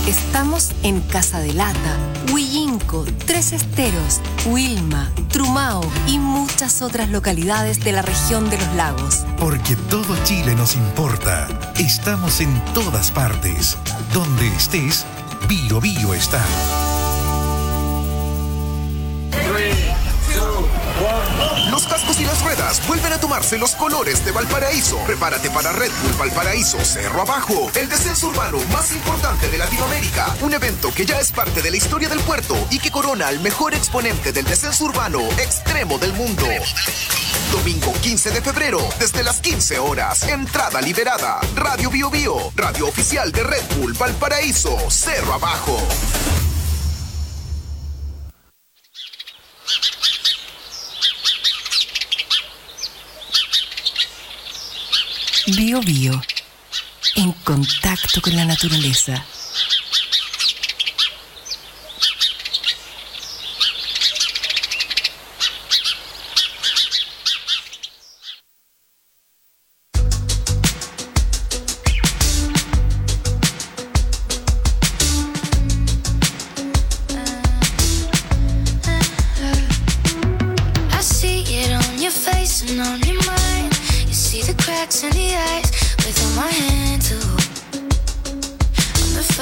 Estamos en Casa de Lata, Huillinco, Tres Esteros, Huilma, Trumao y muchas otras localidades de la región de los lagos. Porque todo Chile nos importa. Estamos en todas partes. Donde estés, Bio Bio está. 3, 2, 1. Los cascos y las ruedas vuelven a tomarse los colores de Valparaíso. Prepárate para Red Bull Valparaíso Cerro Abajo, el descenso urbano más importante de Latinoamérica. Un evento que ya es parte de la historia del puerto y que corona al mejor exponente del descenso urbano extremo del mundo. Domingo 15 de febrero, desde las 15 horas. Entrada liberada. Radio Bio Bio, radio oficial de Red Bull Valparaíso Cerro Abajo. Bio Bio, en contacto con la naturaleza. I see it on your face and on your mind. You see the cracks in the eyes with all my hand too. I'm the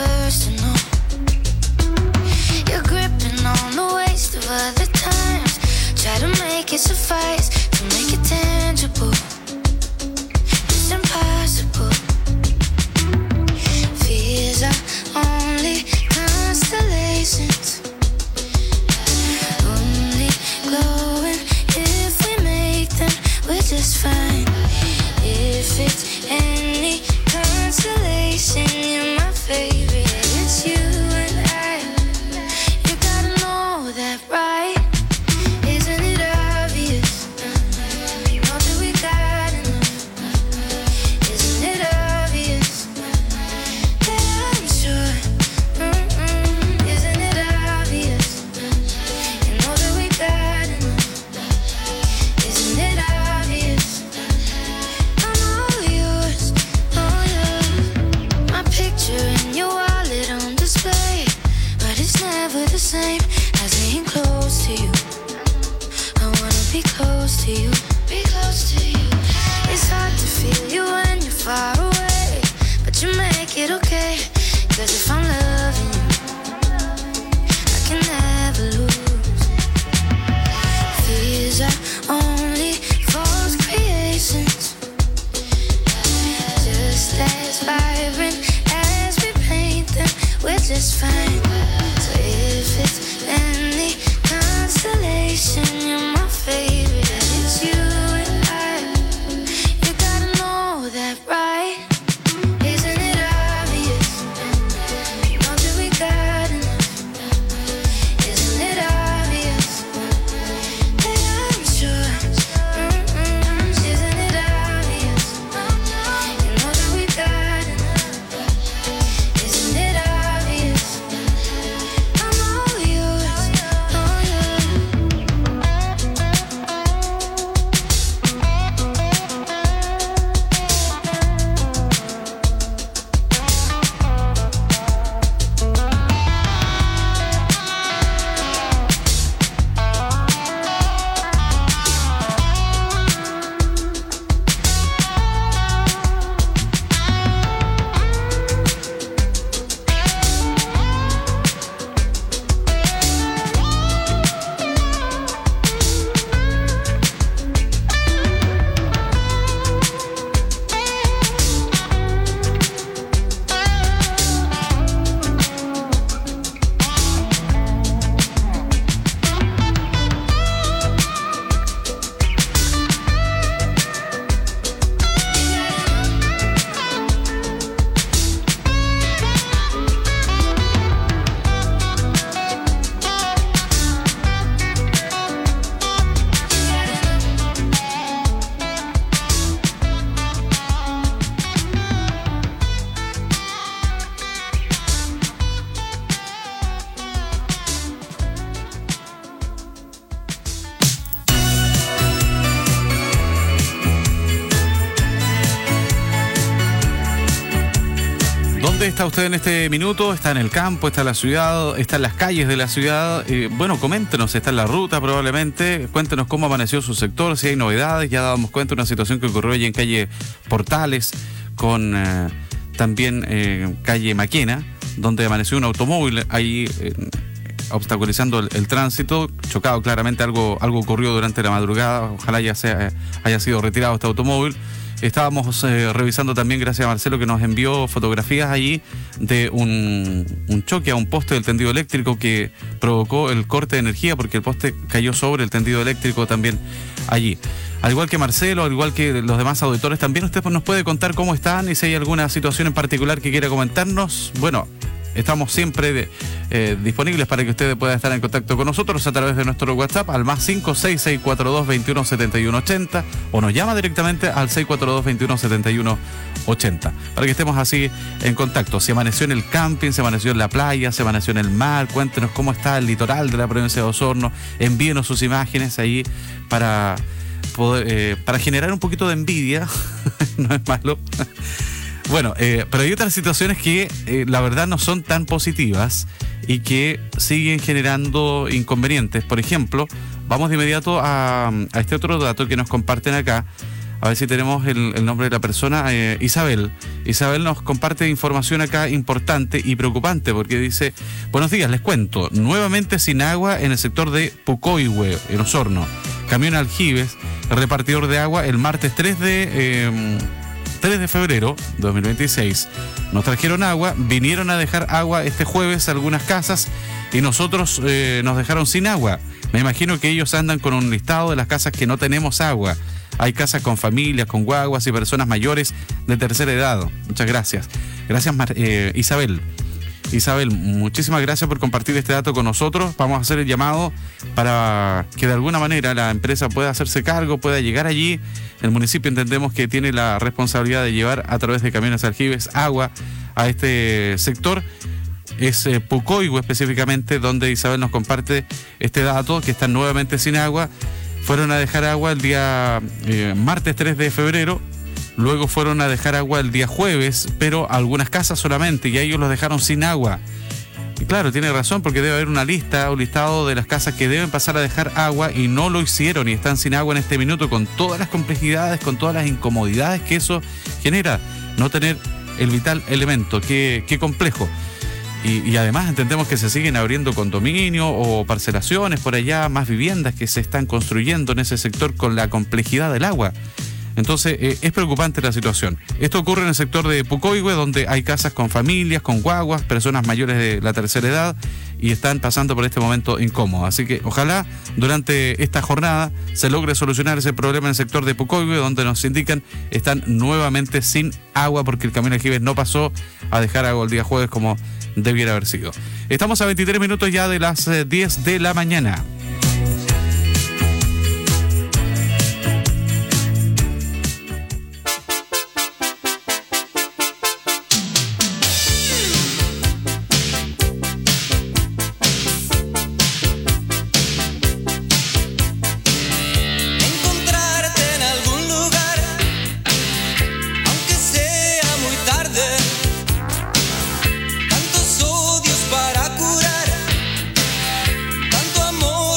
¿Dónde está usted en este minuto? ¿Está en el campo? ¿Está en la ciudad? ¿Está en las calles de la ciudad? Bueno, coméntenos, ¿está en la ruta probablemente? Cuéntenos cómo amaneció su sector, si hay novedades. Ya dábamos cuenta de una situación que ocurrió allí en calle Portales, con también calle Maquena, donde amaneció un automóvil ahí obstaculizando el tránsito, chocado claramente, algo ocurrió durante la madrugada. Ojalá ya haya sido retirado este automóvil. Estábamos revisando también, gracias a Marcelo, que nos envió fotografías allí de un choque a un poste del tendido eléctrico que provocó el corte de energía, porque el poste cayó sobre el tendido eléctrico también allí. Al igual que Marcelo, al igual que los demás auditores, también usted nos puede contar cómo están y si hay alguna situación en particular que quiera comentarnos. Bueno, estamos siempre disponibles para que usted pueda estar en contacto con nosotros a través de nuestro WhatsApp al más 56642217180 o nos llama directamente al 642217180 para que estemos así en contacto. Si amaneció en el camping, si amaneció en la playa, si amaneció en el mar, cuéntenos cómo está el litoral de la provincia de Osorno, envíenos sus imágenes ahí para generar un poquito de envidia, no es malo. Bueno, pero hay otras situaciones que la verdad no son tan positivas y que siguen generando inconvenientes. Por ejemplo, vamos de inmediato a este otro dato que nos comparten acá. A ver si tenemos el nombre de la persona. Isabel. Isabel nos comparte información acá importante y preocupante porque dice: buenos días, les cuento. Nuevamente sin agua en el sector de Pucoihue, en Osorno. Camión Aljibes, repartidor de agua, el martes 3 de febrero de 2026. Nos trajeron agua, vinieron a dejar agua este jueves a algunas casas y nosotros nos dejaron sin agua. Me imagino que ellos andan con un listado de las casas que no tenemos agua. Hay casas con familias, con guaguas y personas mayores de tercera edad. Muchas gracias. Gracias, Isabel. Isabel, muchísimas gracias por compartir este dato con nosotros. Vamos a hacer el llamado para que de alguna manera la empresa pueda hacerse cargo, pueda llegar allí. El municipio entendemos que tiene la responsabilidad de llevar a través de camiones Aljibes agua a este sector. Es Pucoihue específicamente donde Isabel nos comparte este dato, que están nuevamente sin agua. Fueron a dejar agua el día martes 3 de febrero. Luego fueron a dejar agua el día jueves, pero algunas casas solamente, y a ellos los dejaron sin agua. Y claro, tiene razón, porque debe haber una lista o listado de las casas que deben pasar a dejar agua y no lo hicieron y están sin agua en este minuto, con todas las complejidades, con todas las incomodidades que eso genera, no tener el vital elemento. Qué complejo. Y además entendemos que se siguen abriendo condominios o parcelaciones por allá, más viviendas que se están construyendo en ese sector con la complejidad del agua. Entonces es preocupante la situación. Esto ocurre en el sector de Pucoihue, donde hay casas con familias, con guaguas, personas mayores de la tercera edad y están pasando por este momento incómodo. Así que ojalá durante esta jornada se logre solucionar ese problema en el sector de Pucoihue, donde nos indican están nuevamente sin agua porque el camión Aljibes no pasó a dejar agua el día jueves como debiera haber sido. Estamos a 23 minutos ya de las 10 de la mañana. Tantos odios para curar, tanto amor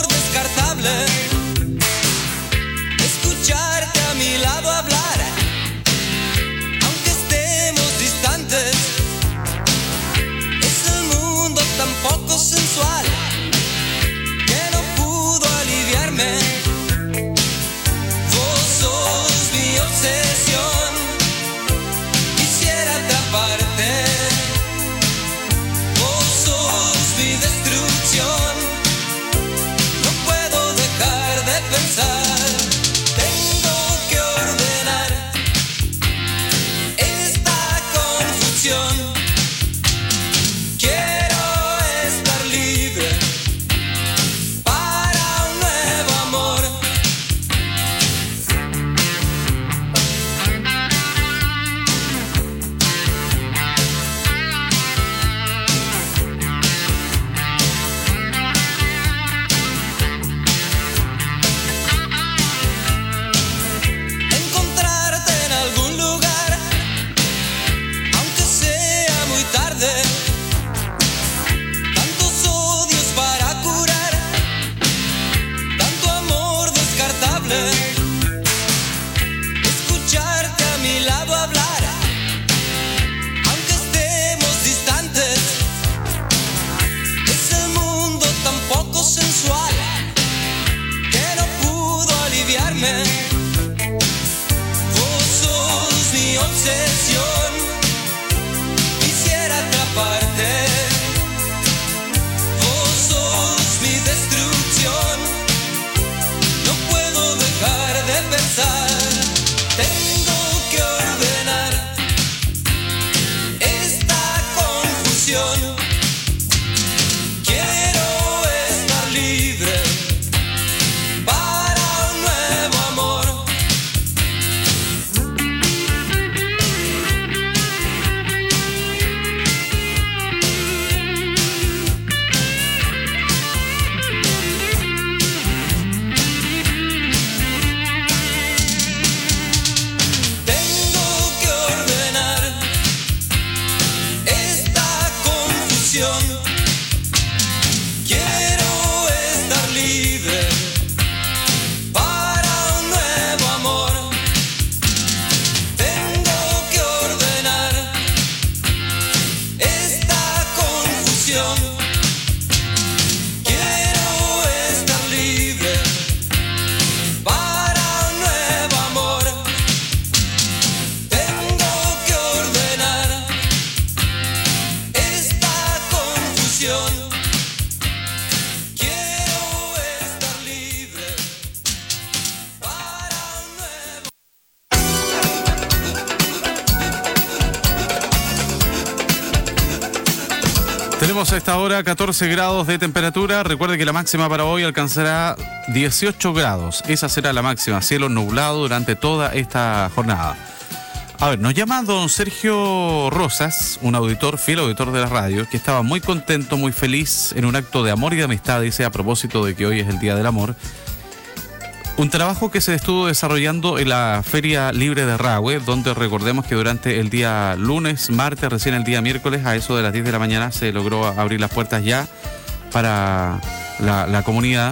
Tenemos a esta hora 14 grados de temperatura. Recuerde que la máxima para hoy alcanzará 18 grados. Esa será la máxima, cielo nublado durante toda esta jornada. A ver, nos llama don Sergio Rosas, un auditor, fiel auditor de la radio, que estaba muy contento, muy feliz en un acto de amor y de amistad, dice, a propósito de que hoy es el Día del Amor. Un trabajo que se estuvo desarrollando en la Feria Libre de Rahue, donde recordemos que durante el día lunes, martes, recién el día miércoles, a eso de las 10 de la mañana, se logró abrir las puertas ya para la comunidad.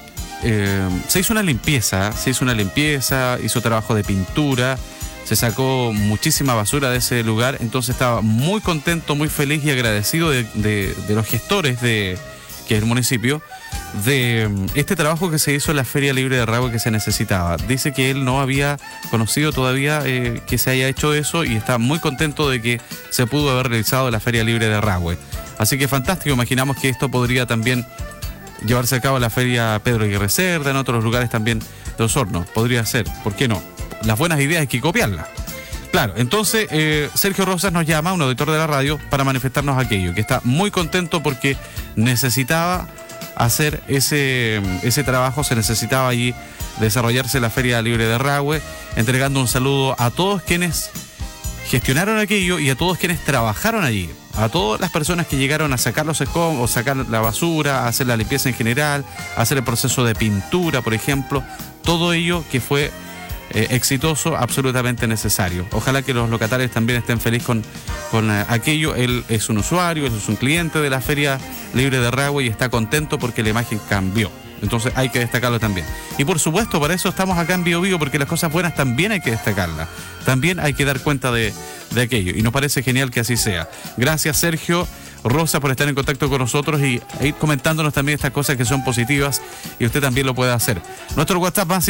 Se hizo una limpieza, hizo trabajo de pintura, se sacó muchísima basura de ese lugar, entonces estaba muy contento, muy feliz y agradecido de los gestores que es el municipio, de este trabajo que se hizo en la Feria Libre de Rahue que se necesitaba. Dice que él no había conocido todavía que se haya hecho eso y está muy contento de que se pudo haber realizado la Feria Libre de Rahue. Así que fantástico, imaginamos que esto podría también llevarse a cabo en la Feria Pedro Aguirre Cerda, en otros lugares también de Osorno. Podría ser, ¿por qué no? Las buenas ideas hay que copiarlas. Claro, entonces Sergio Rosas nos llama, un auditor de la radio, para manifestarnos aquello, que está muy contento porque necesitaba hacer ese trabajo, se necesitaba allí desarrollarse la Feria Libre de Rahue, entregando un saludo a todos quienes gestionaron aquello y a todos quienes trabajaron allí, a todas las personas que llegaron a sacar los escombros, sacar la basura, a hacer la limpieza en general, a hacer el proceso de pintura, por ejemplo, todo ello que fue exitoso, absolutamente necesario. Ojalá que los locatarios también estén felices con aquello. Él es un usuario, él es un cliente de la Feria Libre de Rahue y está contento porque la imagen cambió. Entonces hay que destacarlo también. Y por supuesto, para eso estamos acá en Bio Bio, porque las cosas buenas también hay que destacarlas. También hay que dar cuenta de aquello. Y nos parece genial que así sea. Gracias, Sergio Rosa, por estar en contacto con nosotros y ir comentándonos también estas cosas que son positivas y usted también lo puede hacer. Nuestro WhatsApp más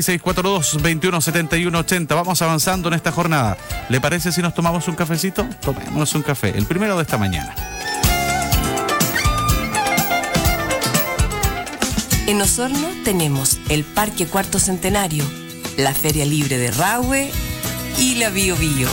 56642217180. Vamos avanzando en esta jornada. ¿Le parece si nos tomamos un cafecito? Tomémonos un café, el primero de esta mañana. En Osorno tenemos el Parque Cuarto Centenario, la Feria Libre de Rahue y la Bio Bio.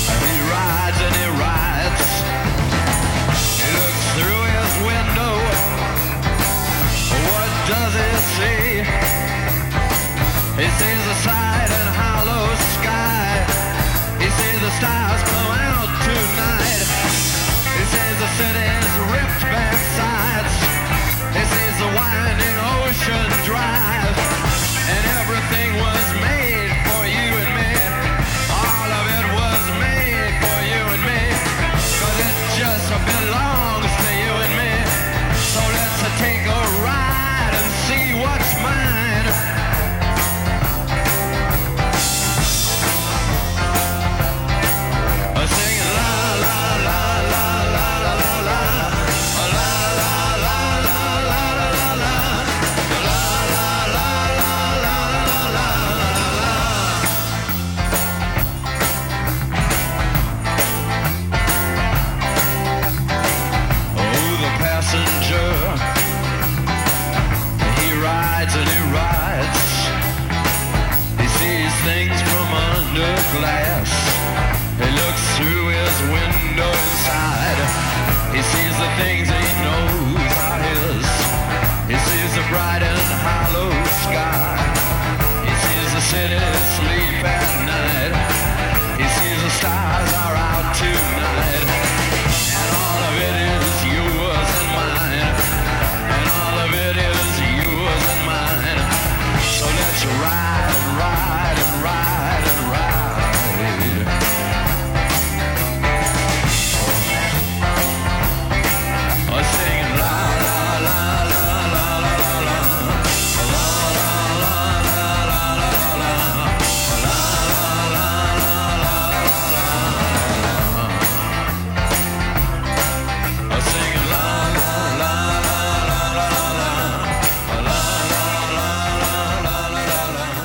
He looks through his window city's ripped back sides. This is the winding ocean drive, and everything was made for you and me. All of it was made for you and me, 'cause it just belongs to you and me. So let's take a ride and see what's mine. Singing la la la la la la la la, la la la la la la la la, la la la la la la la. Oh, the passenger, he rides and he rides. He sees things from under glass. He looks through his window inside. He sees the things he knows are his. He sees the bright and hollow sky. He sees the city sleep at night. He sees the stars are out tonight. And all of it is yours and mine. And all of it is yours and mine. So let's ride and ride and ride and ride. Singing la la la la la la la, la la la la la la la, la la la la la. Singing la la la la la la la, la la la la la la.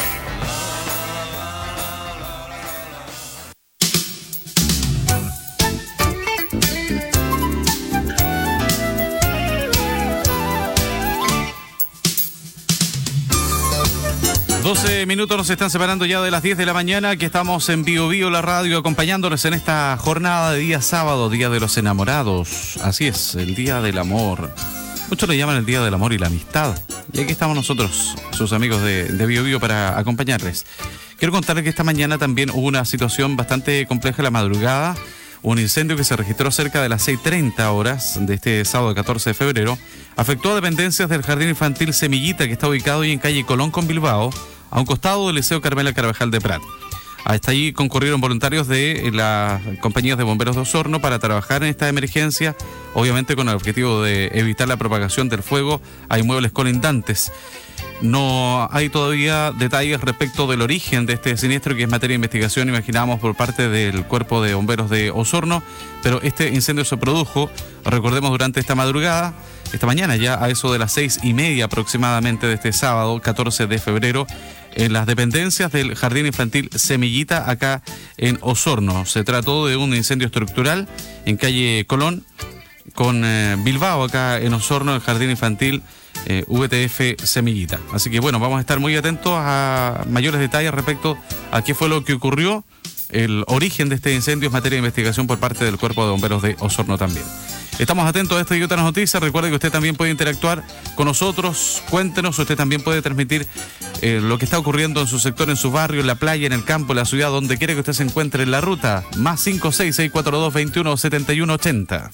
Minutos nos están separando ya de las 10 de la mañana. Aquí estamos en Bio Bio, la radio, acompañándoles en esta jornada de día sábado, Día de los Enamorados. Así es, el Día del Amor. Muchos le llaman el Día del Amor y la Amistad. Y aquí estamos nosotros, sus amigos de Bio Bio, para acompañarles. Quiero contarles que esta mañana también hubo una situación bastante compleja en la madrugada. Un incendio que se registró cerca de las 6:30 horas de este sábado 14 de febrero afectó a dependencias del Jardín Infantil Semillita, que está ubicado ahí en calle Colón con Bilbao, a un costado del Liceo Carmela Carvajal de Prat. Hasta allí concurrieron voluntarios de las compañías de bomberos de Osorno para trabajar en esta emergencia, obviamente con el objetivo de evitar la propagación del fuego a inmuebles colindantes. No hay todavía detalles respecto del origen de este siniestro, que es materia de investigación, imaginamos, por parte del Cuerpo de Bomberos de Osorno, pero este incendio se produjo, recordemos, durante esta madrugada, esta mañana ya a eso de las 6:30 aproximadamente de este sábado 14 de febrero, en las dependencias del Jardín Infantil Semillita, acá en Osorno. Se trató de un incendio estructural en calle Colón con Bilbao, acá en Osorno, el Jardín Infantil VTF Semillita. Así que bueno, vamos a estar muy atentos a mayores detalles respecto a qué fue lo que ocurrió. El origen de este incendio es materia de investigación por parte del Cuerpo de Bomberos de Osorno también. Estamos atentos a esta y otras noticias. Recuerde que usted también puede interactuar con nosotros. Cuéntenos, usted también puede transmitir lo que está ocurriendo en su sector, en su barrio, en la playa, en el campo, en la ciudad, donde quiera que usted se encuentre en la ruta. Más 56642217180.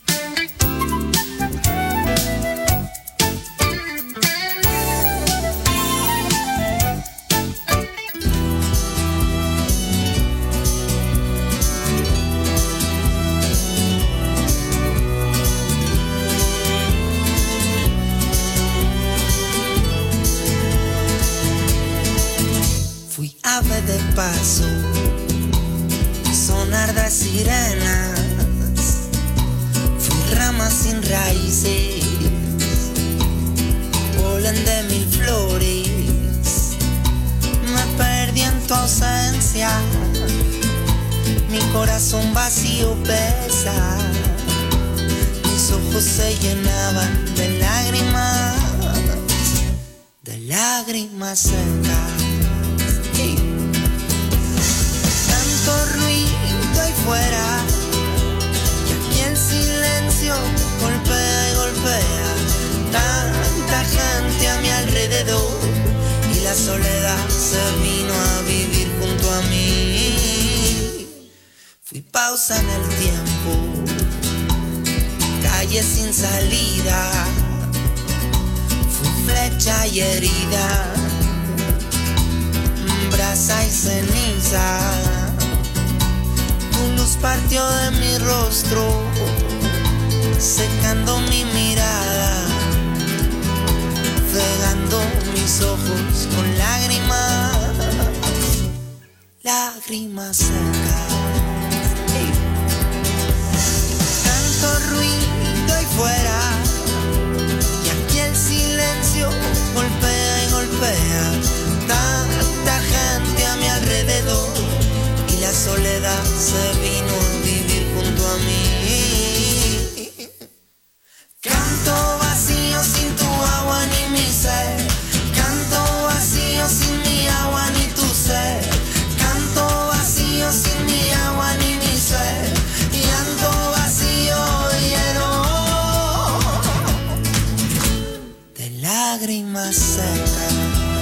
Ave de paso, sonar de sirenas, fui rama sin raíces, polen de mil flores, me perdí en tu ausencia, mi corazón vacío pesa, mis ojos se llenaban de lágrimas secas. Tanto ruido ahí fuera, y aquí el silencio golpea y golpea. Tanta gente a mi alrededor, y la soledad se vino a vivir junto a mí. Fui pausa en el tiempo, calle sin salida, fui flecha y herida, brasa y ceniza. Tu luz partió de mi rostro, secando mi mirada, cegando mis ojos con lágrimas, lágrimas secas. Tanto ruido ahí fuera, y aquí el silencio golpea y golpea. Tanta gente a mi alrededor, y la soledad se vino a vivir junto a mí. Canto vacío sin tu agua ni mi sed, canto vacío sin mi agua ni tu sed, canto vacío sin mi agua ni mi sed, y ando vacío lleno de lágrimas secas.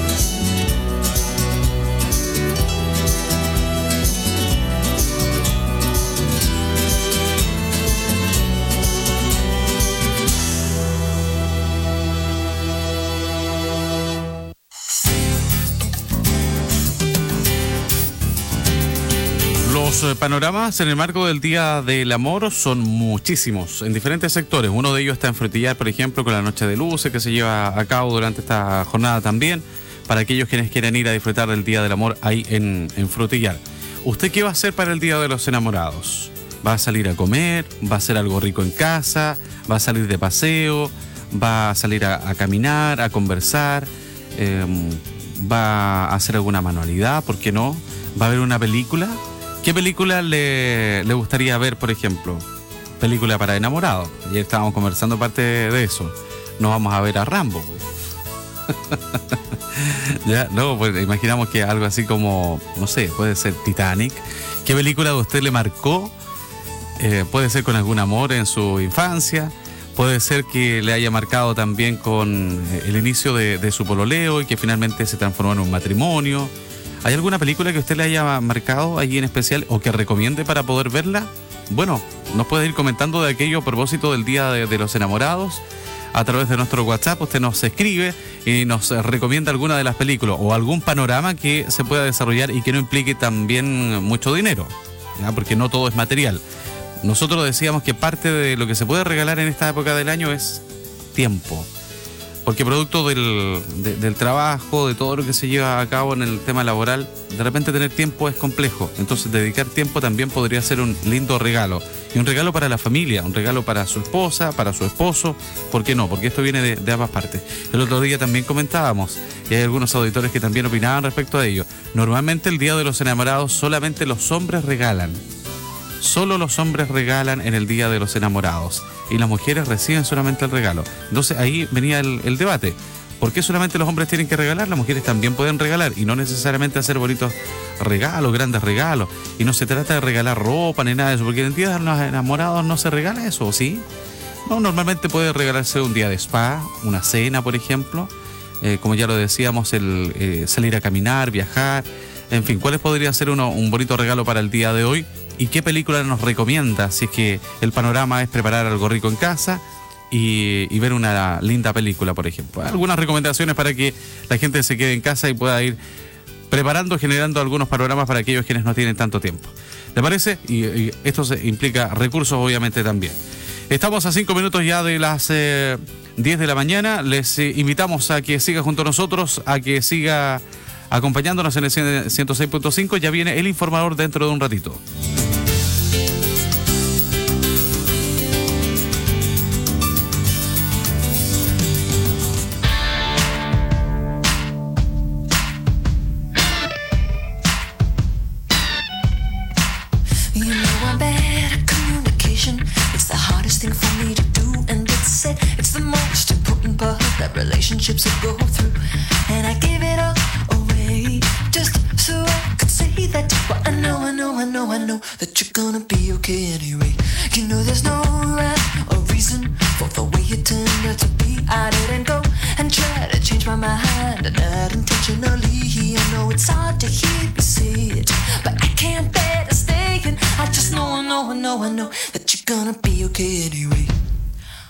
Los panoramas en el marco del Día del Amor son muchísimos, en diferentes sectores. Uno de ellos está en Frutillar, por ejemplo, con la Noche de Luces que se lleva a cabo durante esta jornada también, para aquellos quienes quieren ir a disfrutar del Día del Amor ahí en Frutillar. ¿Usted qué va a hacer para el Día de los Enamorados? ¿Va a salir a comer? ¿Va a hacer algo rico en casa? ¿Va a salir de paseo? ¿Va a salir a caminar, a conversar? ¿Va a hacer alguna manualidad? ¿Por qué no? ¿Va a ver una película? ¿Qué película le gustaría ver, por ejemplo? Película para enamorados. Ayer estábamos conversando parte de eso. No vamos a ver a Rambo. Ya, no, pues imaginamos que algo así como, no sé, puede ser Titanic. ¿Qué película a usted le marcó? Puede ser con algún amor en su infancia. Puede ser que le haya marcado también con el inicio de su pololeo y que finalmente se transformó en un matrimonio. ¿Hay alguna película que usted le haya marcado allí en especial o que recomiende para poder verla? Bueno, nos puede ir comentando de aquello a propósito del Día de los Enamorados. A través de nuestro WhatsApp usted nos escribe y nos recomienda alguna de las películas o algún panorama que se pueda desarrollar y que no implique también mucho dinero, ¿ya? Porque no todo es material. Nosotros decíamos que parte de lo que se puede regalar en esta época del año es tiempo. Porque producto del trabajo, de todo lo que se lleva a cabo en el tema laboral, de repente tener tiempo es complejo. Entonces dedicar tiempo también podría ser un lindo regalo. Y un regalo para la familia, un regalo para su esposa, para su esposo. ¿Por qué no? Porque esto viene de ambas partes. El otro día también comentábamos, y hay algunos auditores que también opinaban respecto a ello. Normalmente el Día de los Enamorados solamente los hombres regalan. Solo los hombres regalan en el Día de los Enamorados y las mujeres reciben solamente el regalo. Entonces ahí venía el debate. ¿Por qué solamente los hombres tienen que regalar? Las mujeres también pueden regalar y no necesariamente hacer bonitos regalos, grandes regalos. Y no se trata de regalar ropa ni nada de eso, porque en el Día de los Enamorados no se regala eso, ¿sí? No, normalmente puede regalarse un día de spa, una cena, por ejemplo. Como ya lo decíamos, el salir a caminar, viajar. En fin, ¿cuáles podría ser un bonito regalo para el día de hoy? ¿Y qué película nos recomienda? Si es que el panorama es preparar algo rico en casa y ver una linda película, por ejemplo. Algunas recomendaciones para que la gente se quede en casa y pueda ir preparando, generando algunos panoramas para aquellos quienes no tienen tanto tiempo. ¿Le parece? Y esto implica recursos, obviamente, también. Estamos a 5 minutos ya de las 10 de la mañana. Les invitamos a que siga junto a nosotros, a que siga acompañándonos en el 106.5. Ya viene el informador dentro de un ratito. Relationships that go through, and I gave it all away just so I could say that. But I know that you're gonna be okay anyway. You know there's no rhyme or reason for the way it turned out to be. I didn't go and try to change my mind, not intentionally. I know it's hard to hear me say it, but I can't bear to stay. And I just know that you're gonna be okay anyway.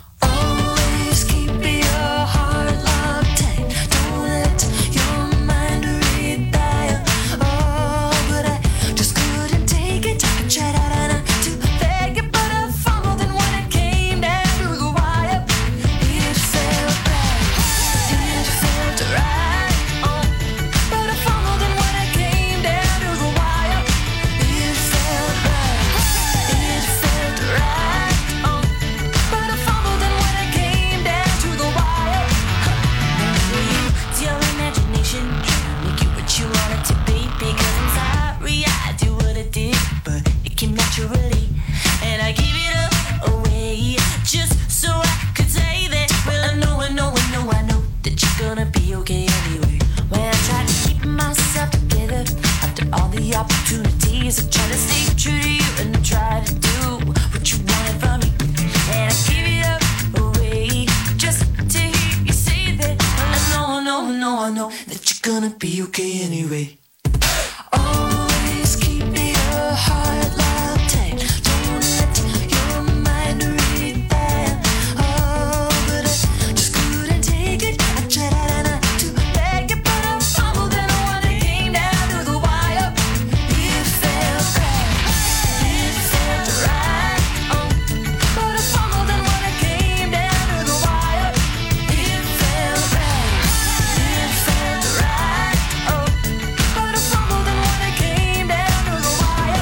be okay anyway. Always keep your heart locked tight. Don't let your mind read that. Oh, but I just couldn't take it. I tried not to beg it, but I fumbled and when it came down to the wire, it felt right. It felt right. Oh, but I fumbled and when it came down to the wire, it felt right. It felt right. Oh, but I fumbled and when it came down to the wire.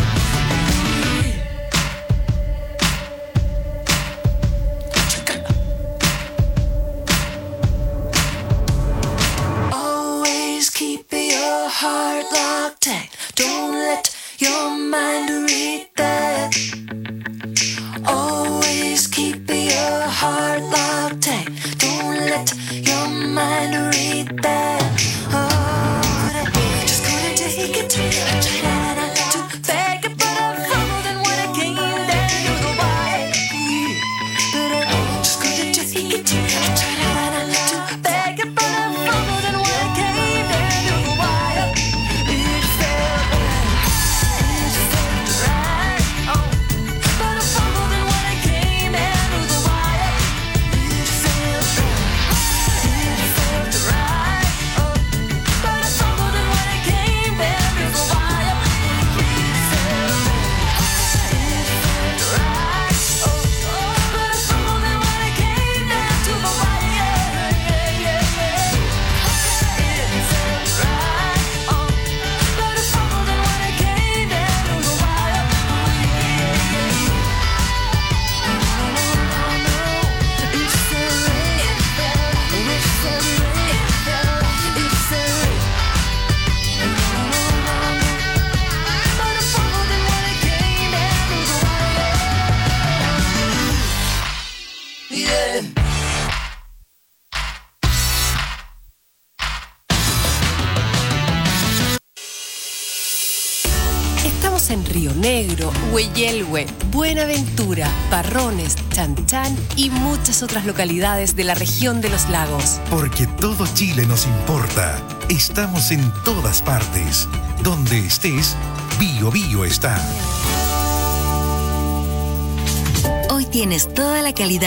Always keep your heart locked tight. Don't let your mind read that. Always keep your heart locked tight. Don't let your mind read that. Oh, but I just couldn't take it. I tried not to beg it, but I fumbled and when it came down to the wire, but I just couldn't take it. I tried not to beg it, but I fumbled and when it came down to the wire, it felt right. It felt right. Oh, but I fumbled and when it came down to the wire, it felt right. It felt right. Oh, but I fumbled and when it came down to the wire, it felt right. It felt right. Oh, but I fumbled and when it came down to the wire, it felt right. Oh, but I fumbled and when it came down to the wire, yeah. Estamos en Río Negro, Hueyelhue, Buenaventura, Parrones, Chanchán y muchas otras localidades de la región de los lagos. Porque todo Chile nos importa. Estamos en todas partes. Donde estés, Bio Bio está. Hoy tienes toda la calidad